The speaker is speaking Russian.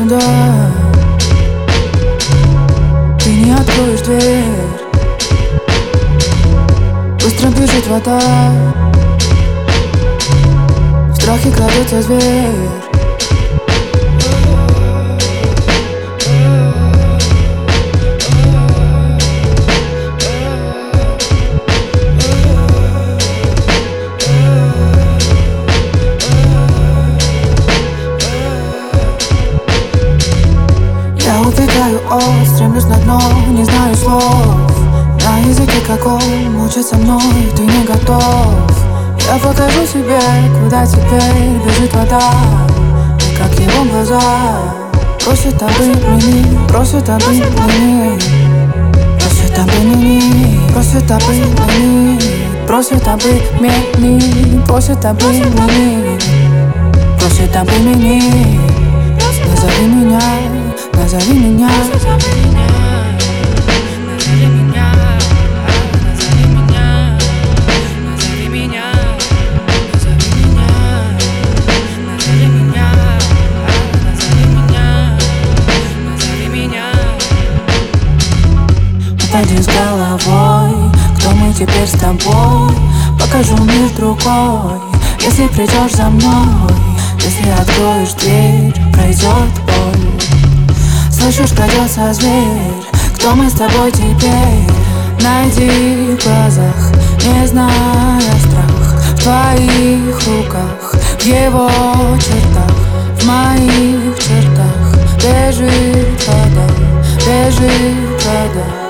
сюда. Ты не откроешь дверь, быстро бежит вода, в страхе крадется зверь. Я убегаю от, стремлюсь на дно, не знаю слов. На языке каком учат со мной, ты не готов. Я покажу тебе, куда теперь бежит вода, и как его глаза просят обымени, просят обымени, просят обымени, просят обымени, просят обымени, просят обымени, просят обымени. Назови меня, назови меня, назови меня, назови меня, назови меня, назови меня, назови меня, назови меня, назови меня. Упади с головой, кто мы теперь с тобой? Покажу мир другой, если придешь за мной. Если откроешь дверь, пройдет боль. Слышишь, крадется зверь. Кто мы с тобой теперь? Найди в глазах, не зная страх. В твоих руках, в его чертах, в моих чертах бежит вода, бежит вода.